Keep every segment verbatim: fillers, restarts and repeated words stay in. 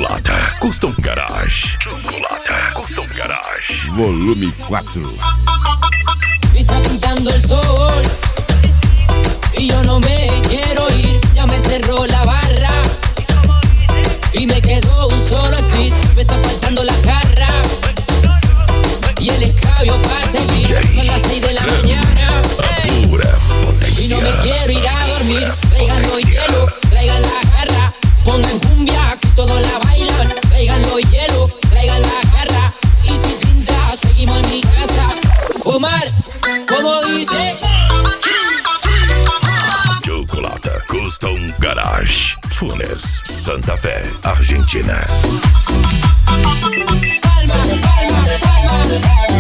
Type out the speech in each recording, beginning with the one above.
Chocolata Custom Garage. Chocolata Custom Garage. Volume quatro. Y está pintando el sol y yo no me quiero ir. Ya me cerró la barra y me quedó un solo speed. Me está faltando la jarra y el escabio para seguir. Son las seis de la mañana A pura potencia. y no me quiero ir a dormir. Traigan los hielo, traigan la jarra. Pongan cumbia, que todos la bailan. Traigan los hielo, traigan la jarra. Y si pinta, seguimos en mi casa. Omar, ¿cómo dice? Chocolata Custom Garage. Funes, Santa Fe, Argentina. Palma, palma, palma.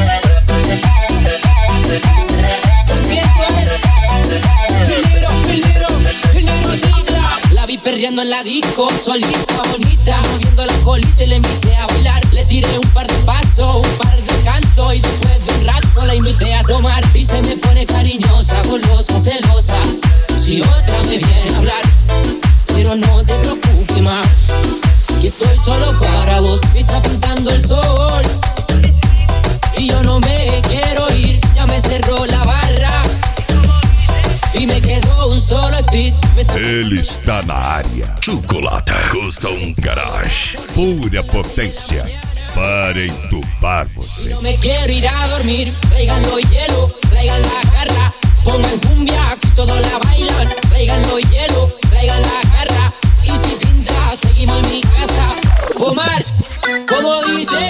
Porque esto es el negro, el negro, el negro tigla. La vi perreando en la disco, solita, bonita, moviendo la colita y le invité a bailar. Le tiré un par de pasos, un par de cantos y después de un rato la invité a tomar. Y se me pone cariñosa, golosa, celosa. Si otra me viene a hablar, pero no te preocupes más, que estoy solo para vos. Y está pintando el sol y yo no me quiero ir. Ya me cerró la barra y me quedó un solo speed. Ele está na área. Chocolata Custom Garage. Pura potência para entubar você. No me quiero ir a dormir. Traigan los hielo, traigan la jarra. Pongan cumbia, que todos la bailan. Traigan los hielo, traigan la jarra. Y si pinta, seguimos en mi casa. Omar, ¿cómo dice?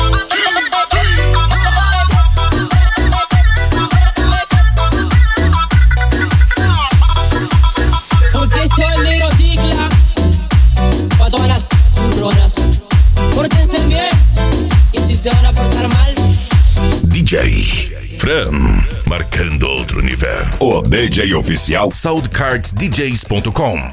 Porque esto es negro tigla. Pa' todas las turronas. Pórtense bien. Y si se van a portar mal, D J Fran, marcando outro nível. O D J oficial soundcards d js ponto com